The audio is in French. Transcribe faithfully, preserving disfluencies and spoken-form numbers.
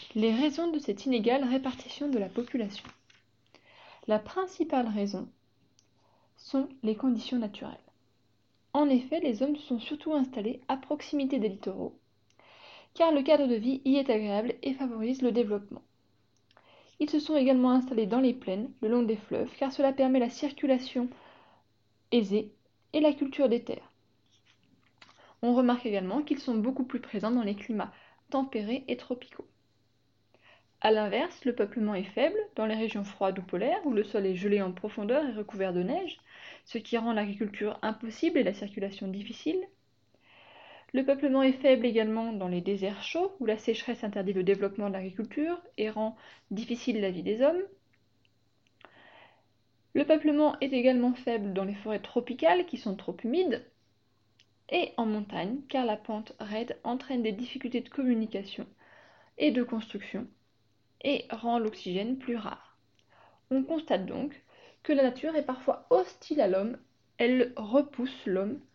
Les raisons de cette inégale répartition de la population. La principale raison sont les conditions naturelles. En effet, les hommes se sont surtout installés à proximité des littoraux, car le cadre de vie y est agréable et favorise le développement. Ils se sont également installés dans les plaines, le long des fleuves, car cela permet la circulation aisée et la culture des terres. On remarque également qu'ils sont beaucoup plus présents dans les climats tempérés et tropicaux. A l'inverse, le peuplement est faible dans les régions froides ou polaires où le sol est gelé en profondeur et recouvert de neige, ce qui rend l'agriculture impossible et la circulation difficile. Le peuplement est faible également dans les déserts chauds où la sécheresse interdit le développement de l'agriculture et rend difficile la vie des hommes. Le peuplement est également faible dans les forêts tropicales qui sont trop humides et en montagne car la pente raide entraîne des difficultés de communication et de construction et rend l'oxygène plus rare. On constate donc que la nature est parfois hostile à l'homme, elle repousse l'homme